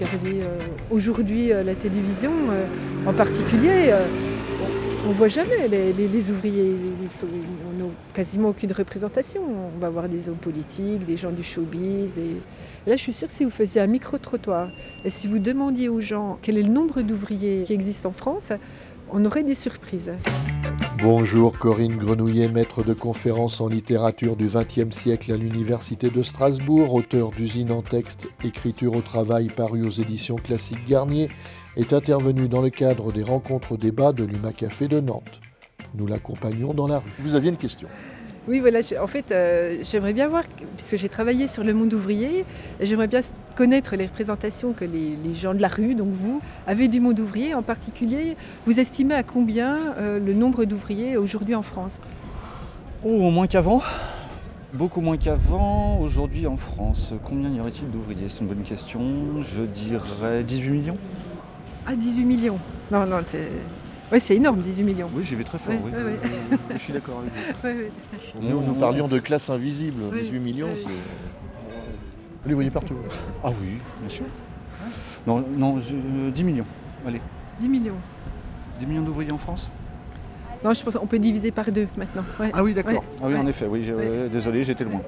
regardez aujourd'hui la télévision, en particulier, on ne voit jamais les ouvriers. On n'a quasiment aucune représentation. On va voir des hommes politiques, des gens du showbiz. Et là, je suis sûre que si vous faisiez un micro-trottoir et si vous demandiez aux gens quel est le nombre d'ouvriers qui existent en France, on aurait des surprises. Bonjour, Corinne Grenouillet, maître de conférences en littérature du XXe siècle à l'Université de Strasbourg, auteur d'Usine en texte, écriture au travail paru aux éditions Classiques Garnier, est intervenue dans le cadre des rencontres débats de l'UMA Café de Nantes. Nous l'accompagnons dans la rue. Vous aviez une question ? Oui, voilà, en fait, j'aimerais bien voir, puisque j'ai travaillé sur le monde ouvrier, j'aimerais bien connaître les représentations que les gens de la rue, donc vous, avez du monde ouvrier. En particulier, vous estimez à combien le nombre d'ouvriers aujourd'hui en France ? Oh, moins qu'avant. Beaucoup moins qu'avant. Aujourd'hui en France, combien y aurait-il d'ouvriers ? C'est une bonne question. Je dirais 18 millions. Ah, 18 millions. Non, c'est... Oui, c'est énorme, 18 millions. Oui, j'y vais très fort, Ouais, oui. ouais. Je suis d'accord avec vous. Ouais. Nous parlions de classe invisible. Oui. 18 millions, Oui. c'est... Vous les voyez partout. Ah oui, bien sûr. Non, 10 millions. Allez, 10 millions. 10 millions d'ouvriers en France ? Non, je pense qu'on peut diviser par 2 maintenant. Ouais. Ah oui, d'accord. Ouais. Ah oui, en Ouais. effet, oui. Ouais. Désolé, j'étais loin.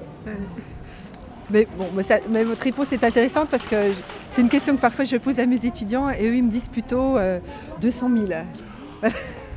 Mais bon, mais votre réponse est intéressante parce que c'est une question que parfois je pose à mes étudiants et eux ils me disent plutôt 200 000. Ah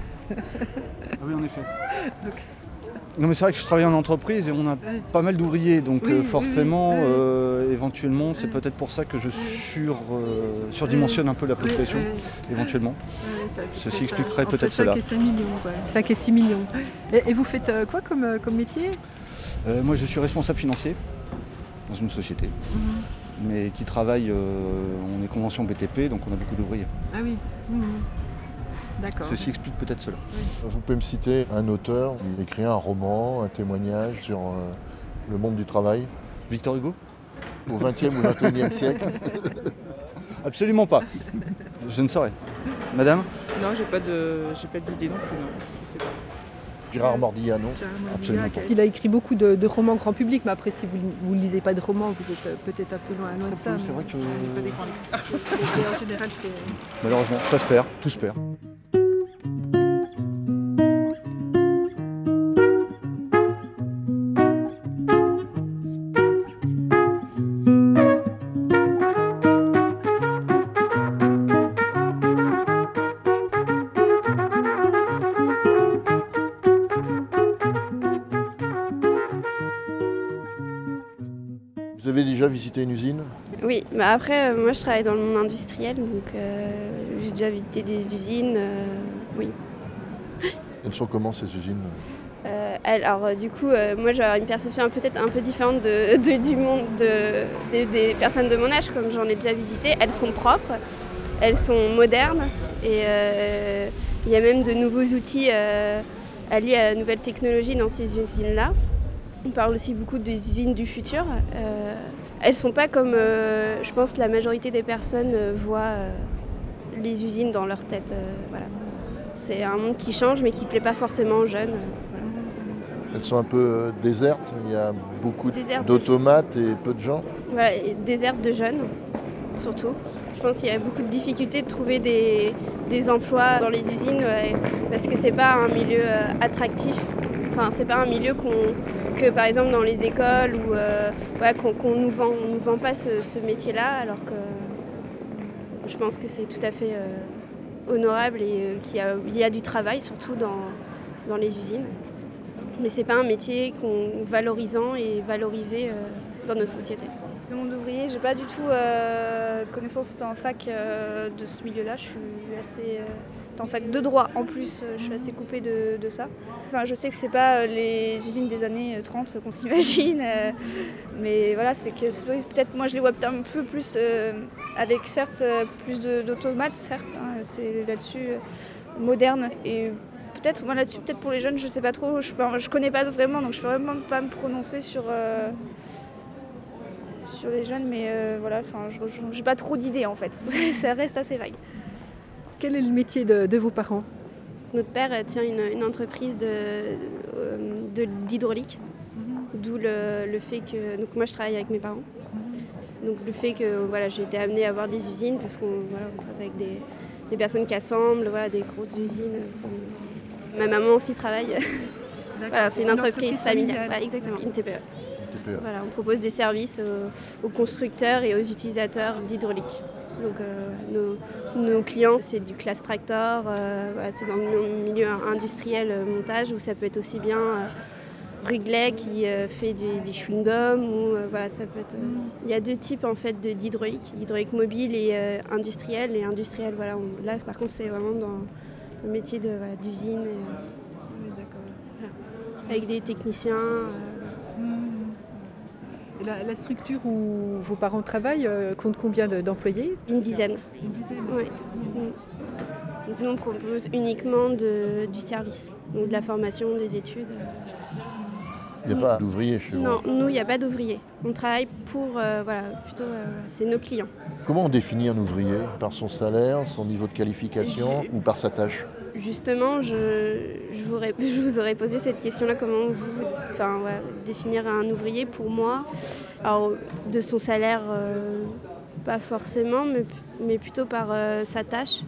oui, en effet. Donc. Non, mais c'est vrai que je travaille en entreprise et on a pas mal d'ouvriers, donc Oui, forcément, oui. éventuellement, c'est peut-être pour ça que je surdimensionne un peu la population, éventuellement. Ceci expliquerait peut-être cela. 5 et 5 millions, quoi. 5 et 6 millions. Et vous faites quoi comme métier ? Moi, je suis responsable financier dans une société, mais qui travaille, on est convention BTP, donc on a beaucoup d'ouvriers. Ah oui. D'accord. Ceci explique peut-être cela. Vous pouvez me citer un auteur qui écrit un roman, un témoignage sur le monde du travail Victor Hugo ? au XXe ou XXIe siècle. Absolument pas. Je ne saurais. Madame ? Non, j'ai pas d'idée non plus. Non. Je sais pas. Gérard Mordillan, non ? Absolument pas. Il a écrit beaucoup de romans grand public, mais après si vous ne lisez pas de romans, vous êtes peut-être un peu loin de ça. C'est vrai que Pas des grands lecteurs. Mais en général, malheureusement, ça se perd, tout se perd. Vous avez déjà visité une usine ? Oui, bah après, moi je travaille dans le monde industriel, donc j'ai déjà visité des usines, oui. Elles sont comment ces usines ? Alors du coup, moi j'ai une perception peut-être un peu différente du monde des personnes de mon âge, comme j'en ai déjà visité. Elles sont propres, elles sont modernes, et il y a même de nouveaux outils alliés à la nouvelle technologie dans ces usines-là. On parle aussi beaucoup des usines du futur. Elles ne sont pas comme, je pense, la majorité des personnes voient les usines dans leur tête. Voilà. C'est un monde qui change, mais qui ne plaît pas forcément aux jeunes. Voilà. Elles sont un peu désertes, il y a beaucoup Désertes. d'automates et peu de gens. Voilà, et désertes de jeunes, surtout. Je pense qu'il y a beaucoup de difficultés de trouver des emplois dans les usines parce que c'est pas un milieu attractif. Enfin, c'est pas un milieu que par exemple dans les écoles ou qu'on nous vend pas ce métier-là, alors que je pense que c'est tout à fait honorable et qu'il y a du travail surtout dans les usines. Mais c'est pas un métier valorisant et valorisé dans notre société. Le monde ouvrier, j'ai pas du tout connaissance en fac de ce milieu-là. Je suis assez en fac de droit en plus, je suis assez coupée de ça. Enfin, je sais que c'est pas les usines des années 30 qu'on s'imagine, mais voilà, c'est que peut-être moi je les vois peut-être un peu plus avec certes plus d'automates, certes, hein, c'est là-dessus moderne et peut-être moi là-dessus, peut-être pour les jeunes, je sais pas trop, je connais pas vraiment, donc je peux vraiment pas me prononcer sur les jeunes, mais voilà, j'ai pas trop d'idées en fait, ça reste assez vague. quel est le métier de vos parents ? Notre père tient une entreprise d'hydraulique, d'où le fait que... Donc moi je travaille avec mes parents. Donc le fait que voilà, j'ai été amenée à voir des usines, parce qu'on traite avec des personnes qui assemblent, voilà, des grosses usines. Ma maman aussi travaille. Voilà, c'est une entreprise familiale. Voilà, exactement, une TPE. Voilà, on propose des services aux constructeurs et aux utilisateurs d'hydraulique. Donc nos clients, c'est du classe tractor, voilà, c'est dans le milieu industriel montage, où ça peut être aussi bien Wrigley qui fait des chewing-gums, ou voilà, ça peut être. Il y a deux types en fait d'hydraulique, hydraulique mobile et industrielle. Et industrielle, voilà, là par contre c'est vraiment dans le métier d'usine, voilà, avec des techniciens. La structure où vos parents travaillent compte combien d'employés ? Une dizaine. Une dizaine. Oui. Donc nous on propose uniquement du service, donc de la formation, des études. Il n'y a pas d'ouvriers chez vous? Non, nous il n'y a pas d'ouvriers. On travaille pour, c'est nos clients. Comment on définit un ouvrier? Par son salaire, son niveau de qualification ou par sa tâche? Justement, je vous aurais posé cette question-là, comment définir un ouvrier pour moi. Alors, de son salaire, pas forcément, mais plutôt par sa tâche.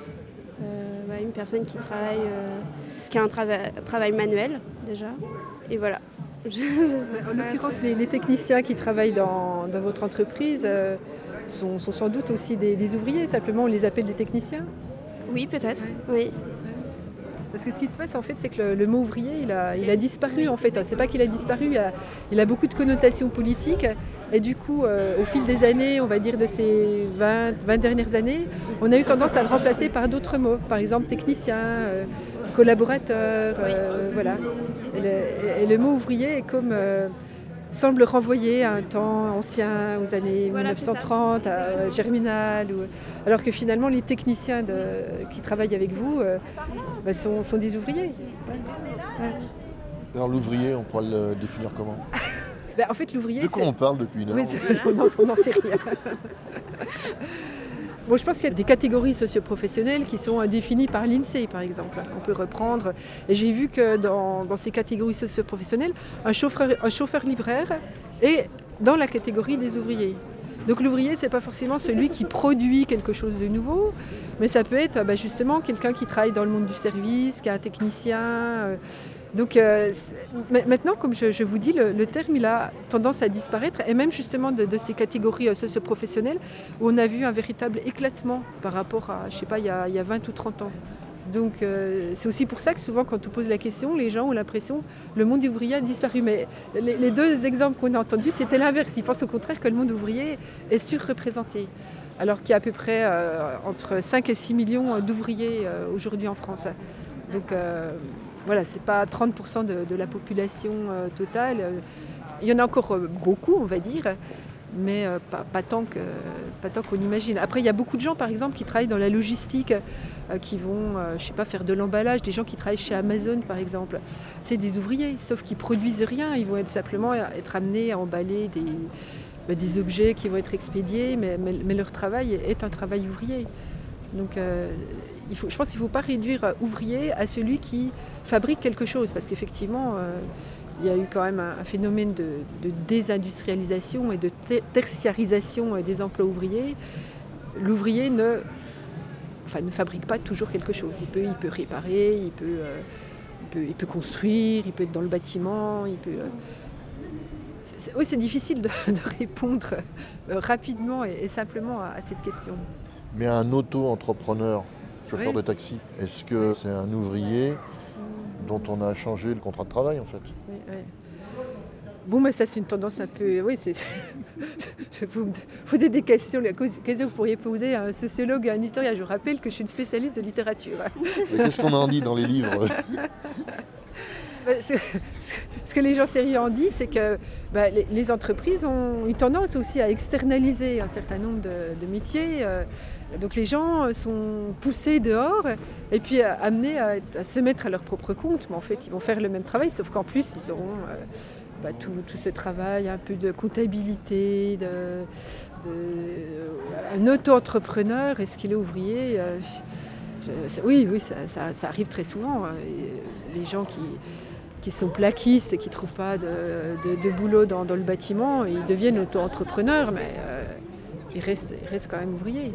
Une personne qui travaille, qui a un travail manuel déjà, et voilà. En l'occurrence, les techniciens qui travaillent dans votre entreprise sont sans doute aussi des ouvriers, simplement on les appelle des techniciens. Oui, peut-être, oui. Parce que ce qui se passe en fait, c'est que le mot ouvrier, il a disparu en fait. C'est pas qu'il a disparu, il a beaucoup de connotations politiques. Et du coup, au fil des années, on va dire de ces 20 dernières années, on a eu tendance à le remplacer par d'autres mots. Par exemple, technicien, collaborateur, voilà. Et le mot ouvrier est comme semble renvoyer à un temps ancien, aux années 1930, à Germinal. Alors que finalement, les techniciens qui travaillent avec vous sont des ouvriers. Ouais. Alors l'ouvrier, on pourrait le définir comment? En fait, l'ouvrier... De quoi on parle depuis une heure? Oui, on n'en sait rien. Bon, je pense qu'il y a des catégories socioprofessionnelles qui sont définies par l'INSEE, par exemple. On peut reprendre. Et j'ai vu que dans ces catégories socioprofessionnelles, un chauffeur-livreur est dans la catégorie des ouvriers. Donc l'ouvrier, ce n'est pas forcément celui qui produit quelque chose de nouveau, mais ça peut être justement quelqu'un qui travaille dans le monde du service, qui est un technicien. Donc maintenant, comme je vous dis, le terme il a tendance à disparaître, et même justement de ces catégories socioprofessionnelles où on a vu un véritable éclatement par rapport à, je sais pas, il y a 20 ou 30 ans. Donc c'est aussi pour ça que souvent quand on pose la question, les gens ont l'impression que le monde ouvrier a disparu. Mais les deux exemples qu'on a entendus, c'était l'inverse. Ils pensent au contraire que le monde ouvrier est surreprésenté. Alors qu'il y a à peu près entre 5 et 6 millions d'ouvriers aujourd'hui en France. Donc voilà, c'est pas 30% de la population totale. Il y en a encore beaucoup, on va dire, mais pas tant qu'on imagine. Après, il y a beaucoup de gens, par exemple, qui travaillent dans la logistique, qui vont, faire de l'emballage, des gens qui travaillent chez Amazon, par exemple. C'est des ouvriers, sauf qu'ils produisent rien. Ils vont simplement être amenés à emballer des objets qui vont être expédiés, mais leur travail est un travail ouvrier. Donc je pense qu'il ne faut pas réduire ouvrier à celui qui fabrique quelque chose, parce qu'effectivement, il y a eu quand même un phénomène de désindustrialisation et de tertiarisation des emplois ouvriers. L'ouvrier ne fabrique pas toujours quelque chose. Il peut réparer, il peut construire, il peut être dans le bâtiment, c'est difficile de répondre rapidement et simplement à cette question. Mais un auto-entrepreneur, chauffeur de taxi, est-ce que c'est un ouvrier dont on a changé le contrat de travail en fait? Oui. Bon, mais ça c'est une tendance un peu... Oui, je vous poser des questions, les questions que vous pourriez poser à un sociologue et à un historien. Je vous rappelle que je suis une spécialiste de littérature. Mais qu'est-ce qu'on en dit dans les livres? Ce que les gens sérieux en disent, c'est que les entreprises ont une tendance aussi à externaliser un certain nombre de métiers. Donc les gens sont poussés dehors et puis amenés à se mettre à leur propre compte. Mais en fait, ils vont faire le même travail, sauf qu'en plus, ils auront tout ce travail, un peu de comptabilité, un auto-entrepreneur. Est-ce qu'il est ouvrier? Oui, ça arrive très souvent. Les gens qui sont plaquistes et qui ne trouvent pas de boulot dans le bâtiment, ils deviennent auto-entrepreneurs, mais ils restent quand même ouvriers.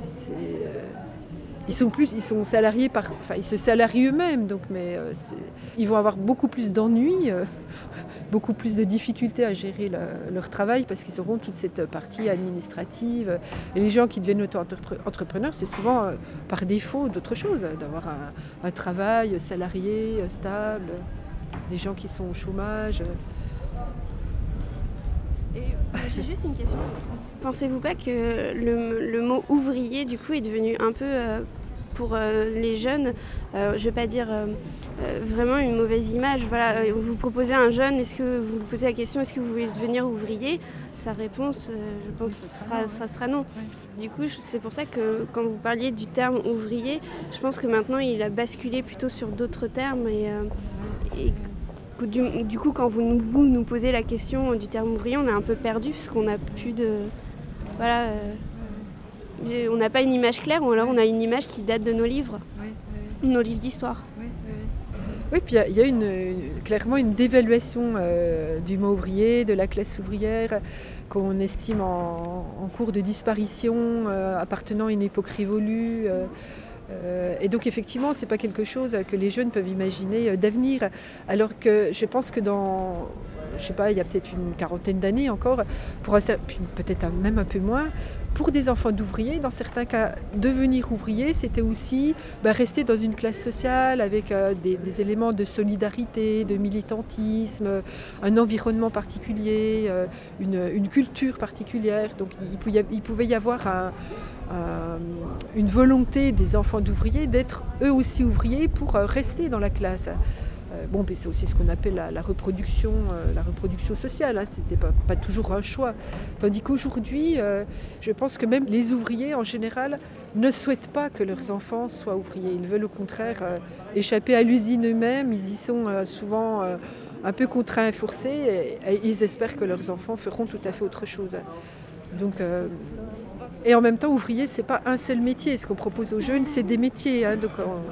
Ils sont salariés ils se salarient eux-mêmes, donc, ils vont avoir beaucoup plus d'ennuis, beaucoup plus de difficultés à gérer leur travail parce qu'ils auront toute cette partie administrative. Et les gens qui deviennent auto-entrepreneurs, c'est souvent par défaut d'autre chose, d'avoir un travail salarié, stable, des gens qui sont au chômage. Et j'ai juste une question. Pensez-vous pas que le mot ouvrier, du coup, est devenu un peu, pour les jeunes, je ne vais pas dire vraiment une mauvaise image. Voilà, vous proposez à un jeune, vous lui posez la question, est-ce que vous voulez devenir ouvrier ? Sa réponse, je pense, ça sera non. Du coup, c'est pour ça que quand vous parliez du terme ouvrier, je pense que maintenant, il a basculé plutôt sur d'autres termes. Et du coup, quand vous nous posez la question du terme ouvrier, on est un peu perdu parce qu'on n'a plus de... Voilà, on n'a pas une image claire, ou alors on a une image qui date de nos livres, nos livres d'histoire. Oui, puis il y a clairement une dévaluation du mot ouvrier, de la classe ouvrière, qu'on estime en cours de disparition, appartenant à une époque révolue. Et donc effectivement, ce n'est pas quelque chose que les jeunes peuvent imaginer d'avenir. Alors que je pense que il y a peut-être une quarantaine d'années encore, puis peut-être même un peu moins, pour des enfants d'ouvriers, dans certains cas, devenir ouvrier, c'était aussi rester dans une classe sociale avec des éléments de solidarité, de militantisme, un environnement particulier, une culture particulière. Donc il pouvait y avoir une volonté des enfants d'ouvriers d'être eux aussi ouvriers pour rester dans la classe. Mais c'est aussi ce qu'on appelle la reproduction sociale, hein. C'était pas toujours un choix. Tandis qu'aujourd'hui, je pense que même les ouvriers en général ne souhaitent pas que leurs enfants soient ouvriers. Ils veulent au contraire échapper à l'usine eux-mêmes. Ils y sont souvent un peu contraints et forcés, et ils espèrent que leurs enfants feront tout à fait autre chose. Donc, et en même temps, ouvrier, c'est pas un seul métier. Ce qu'on propose aux jeunes, c'est des métiers, hein.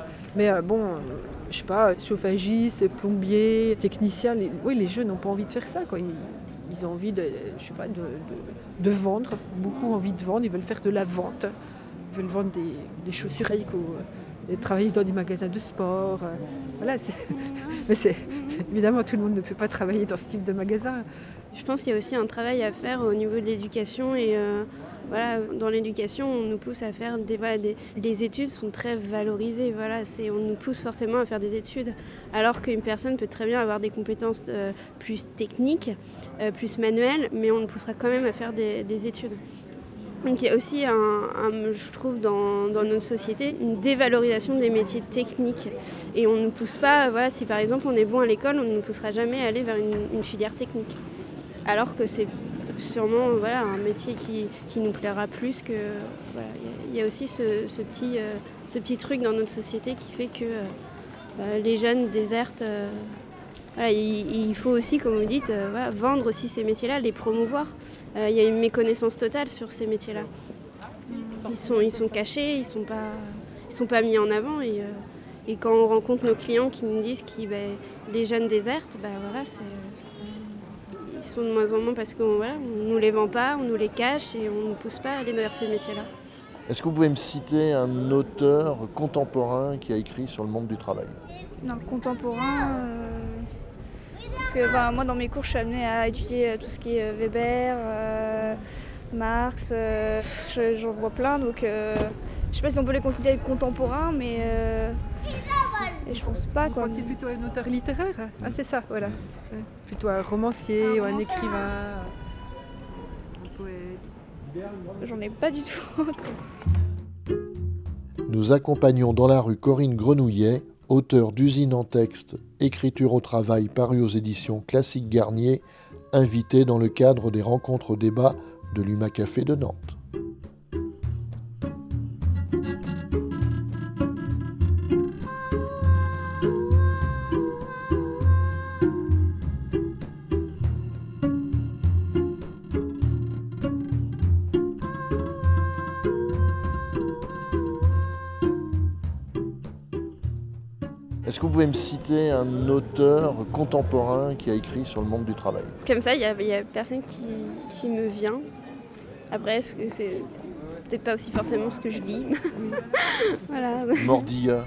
Je sais pas, chauffagiste, plombier, technicien. Les jeunes n'ont pas envie de faire ça, quoi. Ils ont envie de vendre. Beaucoup ont envie de vendre. Ils veulent faire de la vente. Ils veulent vendre des chaussures et travailler dans des magasins de sport. Voilà. Mais évidemment, tout le monde ne peut pas travailler dans ce type de magasin. Je pense qu'il y a aussi un travail à faire au niveau de l'éducation et dans l'éducation, on nous pousse à faire les études sont très valorisées. On nous pousse forcément à faire des études, alors qu'une personne peut très bien avoir des compétences plus techniques, plus manuelles, mais on nous poussera quand même à faire des études. Donc il y a aussi, je trouve, dans notre société, une dévalorisation des métiers techniques. Et on ne nous pousse pas, si par exemple on est bon à l'école, on ne nous poussera jamais à aller vers une filière technique. Alors que c'est sûrement un métier qui nous plaira plus que... Il y a aussi ce petit truc dans notre société qui fait que les jeunes désertent. Il faut aussi, comme vous dites, vendre aussi ces métiers-là, les promouvoir. Il y a une méconnaissance totale sur ces métiers-là. Ils sont cachés, ils sont pas mis en avant. Et quand on rencontre nos clients qui nous disent que les jeunes désertent, ils sont de moins en moins parce qu'on nous les vend pas, on nous les cache et on ne nous pousse pas à aller vers ces métiers-là. Est-ce que vous pouvez me citer un auteur contemporain qui a écrit sur le monde du travail ? Non, contemporain... Parce que moi, dans mes cours, je suis amenée à étudier tout ce qui est Weber, Marx, j'en vois plein, donc je sais pas si on peut les considérer contemporains, mais et je pense pas. Quoi. C'est plutôt un auteur littéraire, c'est ça, voilà. Plutôt un romancier ou un écrivain, un poète. J'en ai pas du tout. Nous accompagnons dans la rue Corinne Grenouillet, auteure d'Usine en texte, écriture au travail paru aux éditions Classique Garnier, invitée dans le cadre des rencontres débats de l'UMA Café de Nantes. Est-ce que vous pouvez me citer un auteur contemporain qui a écrit sur le monde du travail ? Comme ça, il y a personne qui me vient. Après, c'est peut-être pas aussi forcément ce que je lis. Voilà. Mordilla.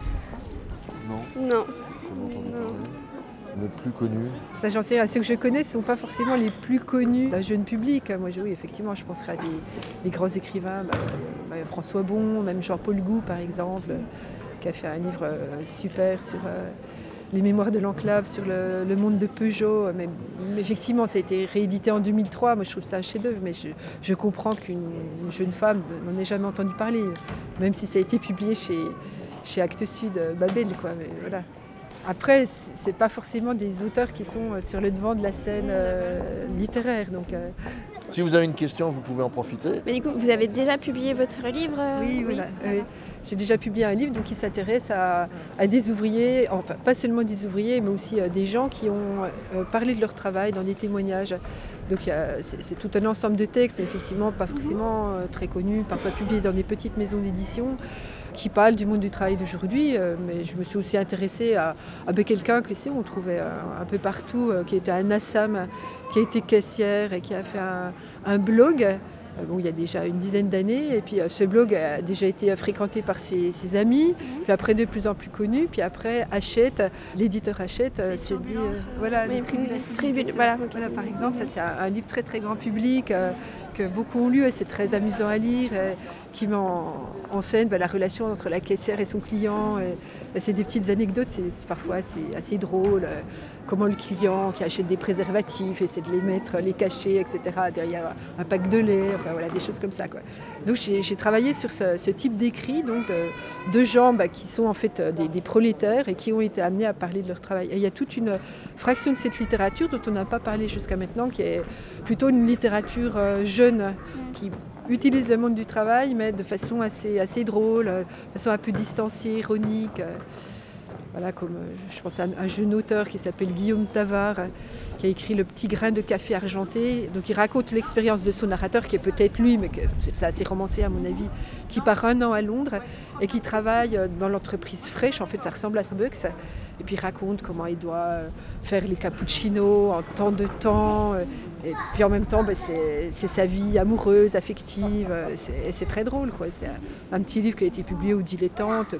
Non, Non. jamais entendu Non. parler. Le plus connu. Ça, j'en sais rien. Ceux que je connais ne sont pas forcément les plus connus d'un jeune public. Moi, oui, effectivement, je penserais à des grands écrivains, François Bon, même Jean-Paul Gou, par exemple, qui a fait un livre super sur les mémoires de l'enclave, sur le monde de Peugeot. Mais effectivement, ça a été réédité en 2003. Moi, je trouve ça un chef-d'œuvre, mais je comprends qu'une jeune femme n'en ait jamais entendu parler, même si ça a été publié chez Actes Sud, Babel, quoi. Mais voilà. Après, c'est pas forcément des auteurs qui sont sur le devant de la scène littéraire. Donc, Si vous avez une question, vous pouvez en profiter. Mais du coup, vous avez déjà publié votre livre oui, voilà. J'ai déjà publié un livre donc, qui s'intéresse à des ouvriers, enfin pas seulement des ouvriers, mais aussi des gens qui ont parlé de leur travail dans des témoignages. Donc c'est tout un ensemble de textes, mais effectivement pas forcément très connus, parfois publiés dans des petites maisons d'édition, qui parlent du monde du travail d'aujourd'hui. Mais je me suis aussi intéressée à quelqu'un que on trouvait un peu partout, qui était à Nassam, qui a été caissière et qui a fait un blog. Il y a déjà une dizaine d'années, et puis ce blog a déjà été fréquenté par ses amis, puis après de plus en plus connu, puis après Hachette, l'éditeur Hachette s'est dit voilà, Oui, Tribulation. voilà, Voilà, par exemple, ça c'est un livre très très grand public que beaucoup ont lu et c'est très amusant à lire, qui met en scène la relation entre la caissière et son client. C'est des petites anecdotes, c'est parfois assez drôle. Comment le client qui achète des préservatifs essaie de les cacher, etc. derrière un pack de lait, enfin voilà, des choses comme ça, quoi. Donc j'ai travaillé sur ce type d'écrit, donc de gens qui sont en fait des prolétaires et qui ont été amenés à parler de leur travail. Et il y a toute une fraction de cette littérature dont on n'a pas parlé jusqu'à maintenant, qui est plutôt une littérature jeune, qui utilise le monde du travail, mais de façon assez drôle, de façon un peu distanciée, ironique. Voilà, comme je pense à un jeune auteur qui s'appelle Guillaume Tavard, qui a écrit Le petit grain de café argenté. Donc il raconte l'expérience de son narrateur, qui est peut-être lui, mais c'est assez romancé à mon avis, qui part 1 an à Londres et qui travaille dans l'entreprise Fresh. En fait, ça ressemble à Starbucks. Et puis il raconte comment il doit faire les cappuccinos en tant de temps. Et puis en même temps, c'est sa vie amoureuse, affective. C'est très drôle, quoi. C'est un petit livre qui a été publié au Dilettante,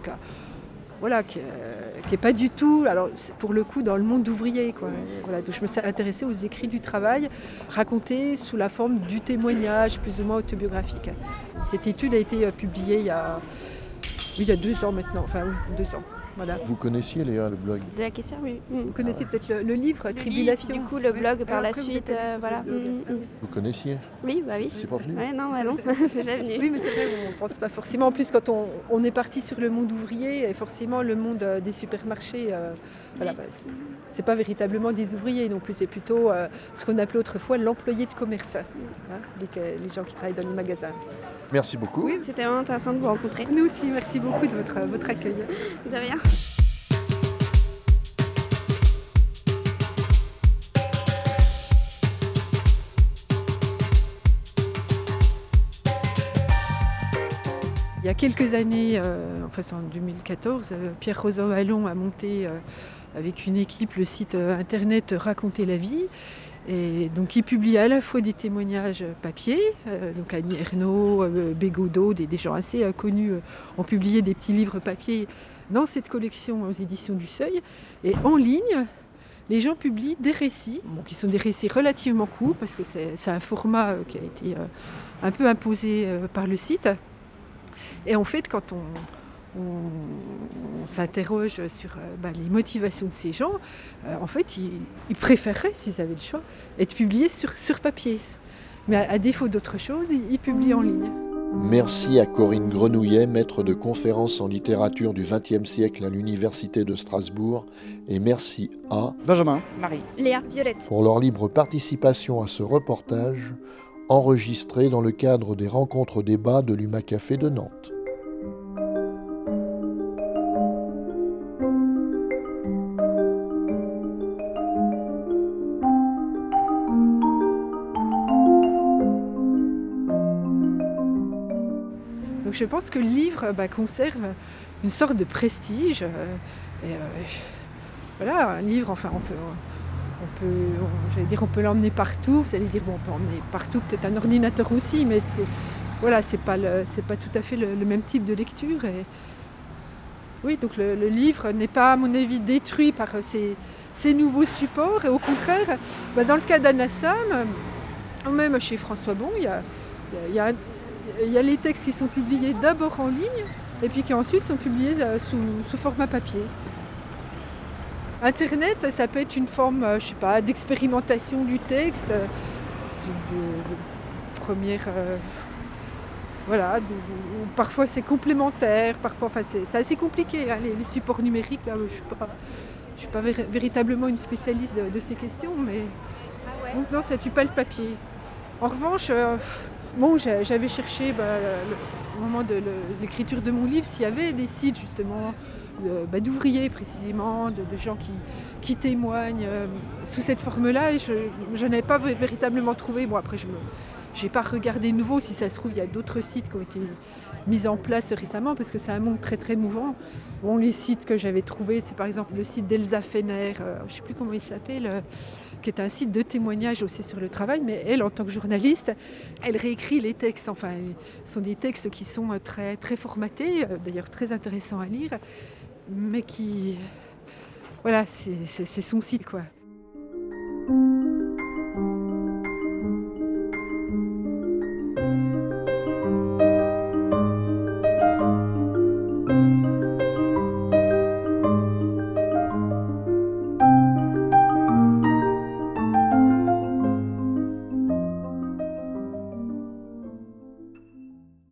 voilà, qui n'est pas du tout, alors pour le coup, dans le monde ouvrier, quoi. Voilà, donc je me suis intéressée aux écrits du travail, racontés sous la forme du témoignage, plus ou moins autobiographique. Cette étude a été publiée il y a 2 ans maintenant, enfin 2 ans. Voilà. Vous connaissiez Léa le blog? De la caissière, oui. Vous connaissez peut-être le livre Tribulation. Du coup, le blog par la suite, voilà. Vous connaissiez? Oui, bah oui. C'est pas venu? Ouais, non, c'est pas venu. Oui, mais c'est vrai, on ne pense pas forcément. En plus, quand on est parti sur le monde ouvrier, et forcément le monde des supermarchés, voilà, c'est pas véritablement des ouvriers non plus, c'est plutôt ce qu'on appelait autrefois l'employé de commerce, hein, les gens qui travaillent dans les magasins. Merci beaucoup. Oui, c'était vraiment intéressant de vous rencontrer. Nous aussi, merci beaucoup de votre accueil. De rien. Il y a quelques années, en 2014, Pierre Rosan Vallon a monté avec une équipe le site internet Raconter la vie. Et donc il publie à la fois des témoignages papier, donc Annie Ernaux, Bégodeau, des gens assez connus ont publié des petits livres papier dans cette collection aux éditions du Seuil. Et en ligne, les gens publient des récits, qui sont des récits relativement courts, parce que c'est un format qui a été un peu imposé par le site. Et en fait, quand on s'interroge sur les motivations de ces gens, en fait, ils préféreraient, s'ils avaient le choix, être publiés sur papier. Mais à défaut d'autre chose, ils publient en ligne. Merci à Corinne Grenouillet, maître de conférences en littérature du XXe siècle à l'Université de Strasbourg. Et merci à Benjamin, Marie. Léa, Violette. pour leur libre participation à ce reportage enregistré dans le cadre des rencontres débats de l'UMA Café de Nantes. Donc je pense que le livre conserve une sorte de prestige. Voilà, un livre, on peut l'emmener partout. Vous allez dire, bon, on peut emmener partout, peut-être un ordinateur aussi, mais c'est pas tout à fait le même type de lecture. Et oui, donc le livre n'est pas, à mon avis, détruit par ces nouveaux supports. Et au contraire, dans le cas d'Anna Sam, ou même chez François Bon, il y a les textes qui sont publiés d'abord en ligne et puis qui ensuite sont publiés sous format papier. Internet, ça peut être une forme, d'expérimentation du texte, de première... où parfois c'est complémentaire, parfois, c'est assez compliqué, hein, les supports numériques, là, je suis pas véritablement une spécialiste de ces questions, mais donc, non, ça tue pas le papier. En revanche, j'avais cherché au moment de l'écriture de mon livre s'il y avait des sites justement d'ouvriers précisément, de gens qui témoignent sous cette forme-là, et je n'avais pas véritablement trouvé. Bon, après, je n'ai pas regardé de nouveau, si ça se trouve, il y a d'autres sites qui ont été mis en place récemment, parce que c'est un monde très très mouvant. Bon, les sites que j'avais trouvés, c'est par exemple le site d'Elsa Fenner, je ne sais plus comment il s'appelle, qui est un site de témoignage aussi sur le travail, mais elle, en tant que journaliste, elle réécrit les textes. Enfin, ce sont des textes qui sont très, très formatés, d'ailleurs très intéressants à lire, mais qui... Voilà, c'est son site, quoi.